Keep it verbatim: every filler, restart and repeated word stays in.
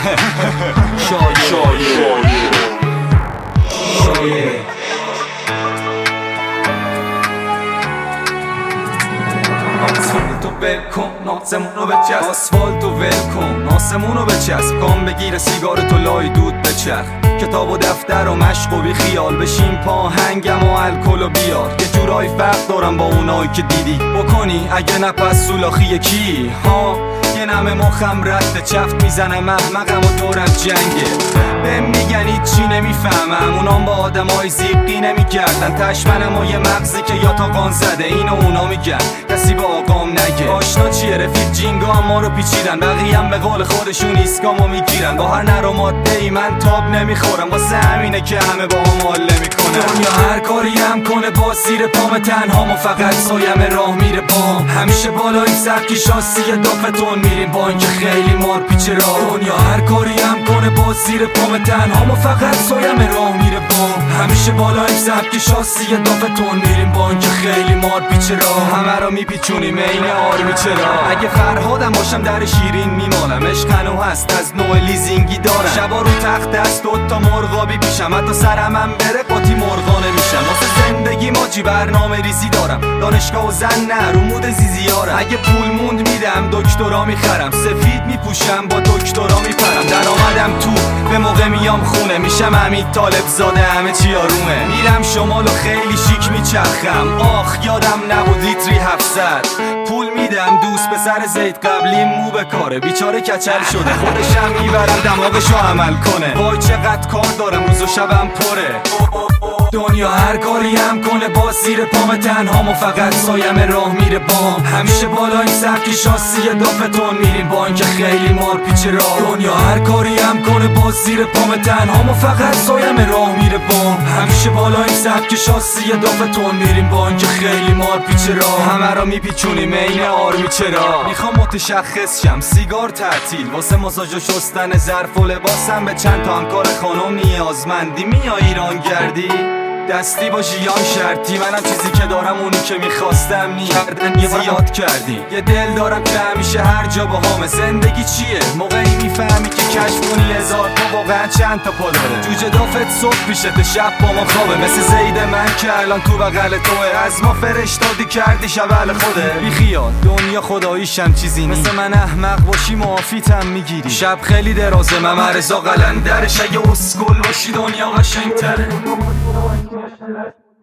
شاید شاید شاید آسفالتو ول کن ناسمونو بچسب آسفالتو ول کن ناسمونو بچسب کام بگیره سیگارتو لای دود بچرخ کتاب و دفتر و مشق و بی خیال بشین پاهنگم و الکل و بیار یه جورایی فرق دارم با اونایی که دیدی بکنی اگه نه پس سولاخی کی ها یه نمه مخم رد چفت میزنم احمقم و دورم جنگه بهم میگن هیچی نمیفهمم اونام با آدمای زیقی نمیگردن تشمنم و یه مغزی که یا تا قان زده اینو اونا میگن کسی با آقام نگه آشنا چیه رفیق جینگا هم ما رو پیچیدن بقیه هم به قول خودشون ایسکامو میگیرن با هر نر و ماده ای من تاب نمیخورم واسه همینه که همه با هم حال نمیکنن دنیا هر کاری هم کنه با زیر پام تنهام و فقط سایم راه میره بام همیشه بالای سبکی شاسی دافتون میریم با اینکه خیلی مار پیچه راه دنیا هر کاری هم کنه با زیر پام تنهام و فقط سایم راه میره بام همیشه بالای سبکی شاسی دافتون میریم با اینکه خیلی مار پیچه راه همه رو میپیچونیم عین آرمی چرا اگه فرهادم باشم در شیرین میمالم عشق هنو هست از نوع لیزینگی دارم شبا رو تخت دست دوتا مرغابی پیشم حتی سرم هم بره قاطی مرغانه میشم واسه زندگی ماجی برنامه ریزی دارم دانشگاه و زن نه رو مود زیزیارم اگه پول موند میدم دکترا میخرم سفید میپوشم با دکترا میپرم در آمدم تو به موقع میام خونه میشم حمید طالب زاده همه چی آرومه میرم شمال و خیلی شیک میچرخم آخ یادم نبود لیتری هفتصد پول میدم دوست به سر زید قبلی مو به کاره بیچاره کچل شده خودشم میبرم دماغشو عمل کنه وای چقدر کار دارم روز و شبم پره دنیا هر کاری هم کنه با زیر پام تنهام و فقط سایم راه میره بام همیشه بالای سبکی شاسی دافتون میریم با اینکه خیلی مار پیچه راه دنیا هر کاری هم کنه با زیر پام تنهام و فقط سایم راه میره بام همیشه بالای سبکی شاسی دافتون میریم با اینکه خیلی مار پیچه راه همه رو میپیچونیم عین آرمی چرا میخوام متشخص شم سیگار تعطیل واسه ماساژ و شستن ظرف و لباسم به چند تا همکار خانم نیازمندی میای ایران گردی دستی با ژیان شرطی منم چیزی که دارم اونی که میخواستم نی کردن زیاد کردی یه دل دارم که همیشه هر جا با همه زندگی چیه موقعی میفهمی که کشف کنی هزار تا واقعا چند تا پا داره جوجه دافت صبح پیشت شب با ما خوابه مثل زید من که الان تو بغل توه از ما فرشتادی کردی شبل خوده بی خیال دنیا خداییشم چیزی نی مثل من احمق باشی معافیتم میگیری شب خیلی درازه ممرزا قلندرش اگه اسکل باشی دنیا قشنگتره